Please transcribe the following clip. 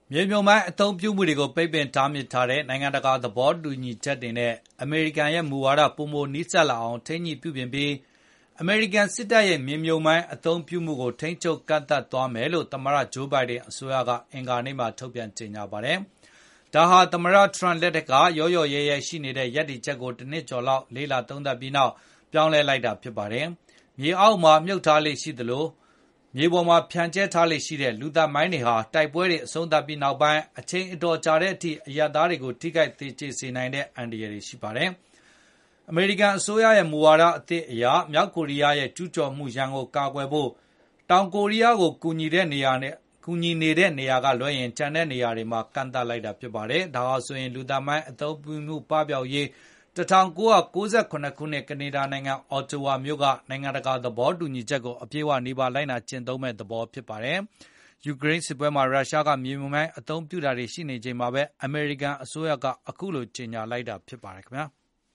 မြေမြုပ်မိုင်းအသုံးပြုမှုတွေကိုပိတ်ပင်တားမြစ်ထားတဲ့နိုင်ငံတကာသဘောတူညီချက်တွေနဲ့အမေရိကန်ရဲ့မူဝါဒပိုမိုနီးစပ်လာအောင်ထိန်းညှိပြုပြင်ပြီးအမေရိကန်စစ်တပ်ရဲ့မြေမြုပ်မိုင်းအသုံးပြုမှုကိုထိန်းချုပ်ကန့်သတ်သွားမယ်လို့သမ္မတဂျိုးဘိုင်ဒန်အစိုးရကအင်္ဂါနေ့မှာထုတ်ပြန်ကြေညာပါတယ်။ဒါဟာသမ္မတထရန့်လက်ထက်ကရော့ရဲရှိနေတဲ့ရပ်တည်ချက်ကိုတစ်နှစ်ကျော်လောက်လေ့လာသုံးသပ်ပြီးနောက်ပြောင်းလဲလိုက်တာဖြစ်ပါတယ်။မြေအောက်မှာမြုပ်ထားလေ့ရှိသလိုမြေပေါ်မှာဖြန့်ကျဲထားလေ့ရှိတဲ့လူသတ်မိုင်းတွေဟာတိုက်ပွဲတွေအဆုံးသတ်ပြီးနောက်ပိုင်းအချိန်အတော်ကြာတဲ့အထိအရပ်သားတွေကိုထိခိုက်သေကျေစေနိုင်တဲ့အန္တရာယ်တွေရှိပါတယ်။အမေရိကန်အစိုးရရဲ့မူဝါဒအသစ်အရမြောက်ကိုရီးယားရဲ့ကျူးကျော်မှုရန်ကိုကာကွယ်ဖို့တောင်ကိုရီးယားကိုကူညီနေတဲ့နေရာကလွှဲရင်ကျန်တဲ့နေရာတွေမှာကန့်သတ်လိုက်တာဖြစ်ပါတယ်။ဒါဟာဆိုရင်လူသတ်မိုင်းအသုံးပြုမှုပပျောက်ရေး1998 ခုနှစ်ကနေဒါနိုင်ငံအော်တိုဝါမြို့ကနိုင်ငံတကာသဘောတူညီချက်ကိုအပြည့်အဝနီးပါးလိုက်နာကျင့်သုံးမဲ့သဘောဖြစ်ပါတယ်။ ယူကရိန်းစစ်ပွဲမှာရုရှားကမြေမြှုပ်မိုင်းအသုံးပြုတာတွေရှိနေချိန်မှာပဲအမေရိကန်အစိုးရကအခုလိုကြေညာလိုက်တာဖြစ်ပါတယ်ခင်ဗျာ။